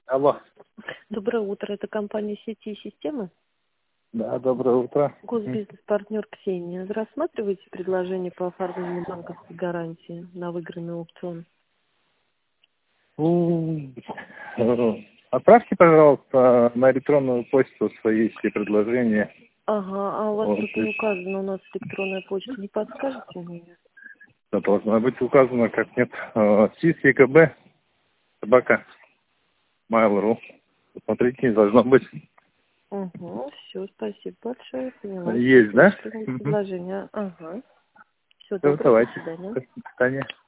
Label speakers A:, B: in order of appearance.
A: Алло.
B: Доброе утро. Это компания «Сети и системы».
A: Да, доброе утро.
B: Госбизнес-партнер Ксения. Вы рассматриваете предложение по оформлению банковской гарантии на выигранный аукцион?
A: Отправьте, пожалуйста, на электронную почту свои все предложения.
B: Ага, а у вас
A: Вот,
B: тут не указана у нас электронная почта. Не подскажете мне?
A: это должно быть указано, как нет. СИС, ЕКБ, собака, Mail.ru. Посмотрите, должно быть.
B: Угу, все, спасибо большое. Поняла.
A: Есть,
B: Сейчас
A: да?
B: вышлю вам предложение. Ага. Все,
A: Все,
B: доброго, до
A: давайте.
B: свидания.
A: До свидания.